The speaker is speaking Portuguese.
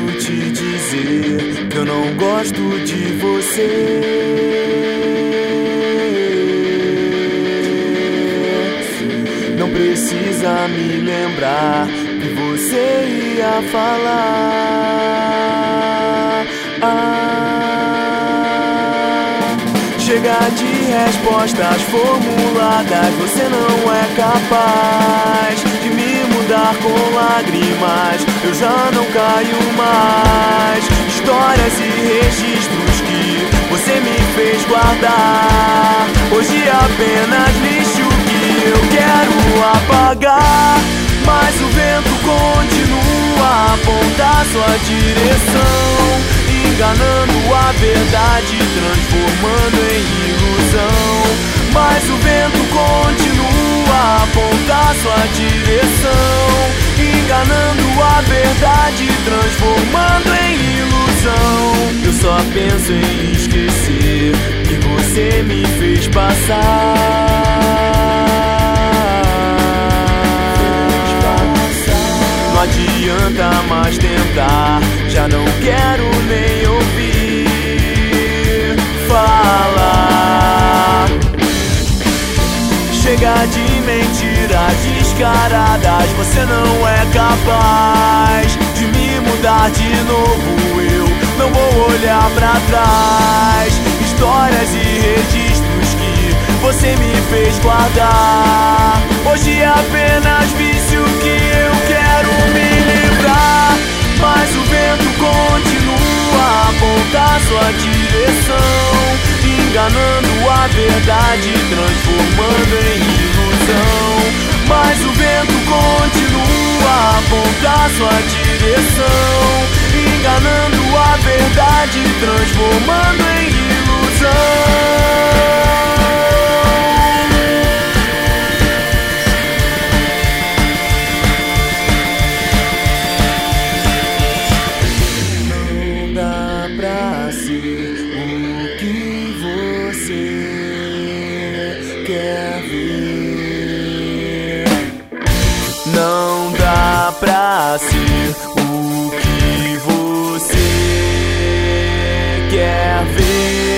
te dizer que eu não gosto de você. Não precisa me lembrar que você ia falar. Chega de respostas formuladas, você não é capaz de me mudar com lágrimas, eu já não caio mais. Histórias e registros que você me fez guardar, hoje apenas lixo que eu quero apagar. Mas o vento continua a apontar sua direção, enganando a verdade, transformando em ilusão. Mas o vento continua a apontar sua direção, enganando a verdade, transformando em ilusão. Eu só penso em esquecer que você me fez passar. Não adianta mais tentar, já não quero nem ouvir falar. Chega de mentiras descaradas, você não é capaz de me mudar de novo, eu não vou olhar pra trás. Histórias e registros que você me fez guardar, hoje é apenas vício que eu quero me livrar. Mas o vento continua a apontar sua direção, enganando a verdade, transformando em ilusão. Mas o vento continua a apontar sua direção, enganando a verdade, transformando em ilusão. Não dá pra ser o que você quer ver.